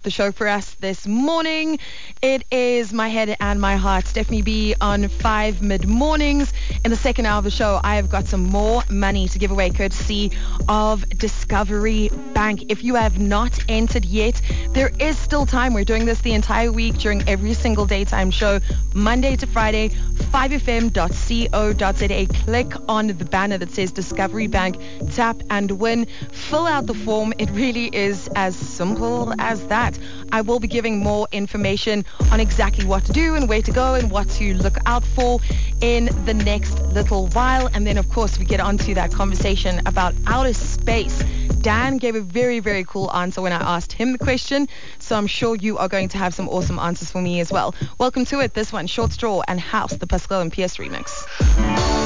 the show for us this morning. It is My Head and My Heart, Stephanie B on 5 mid-mornings. In the second hour of the show, I have got some more money to give away courtesy of Discovery Bank. If you have not entered yet, there is still time. We're doing this the entire week during every single daytime show, Monday to Friday, 5fm.co.za. Click on the banner that says Discovery Bank, tap and win. Fill out the form. It really is as simple as that. I will be giving more information on exactly what to do and where to go and what to look out for in the next little while. And then, of course, we get onto that conversation about outer space. Dan gave a very, very cool answer when I asked him the question, so I'm sure you are going to have some awesome answers for me as well. Welcome to it. This one, Short Straw and House, the Pascal and PS remix.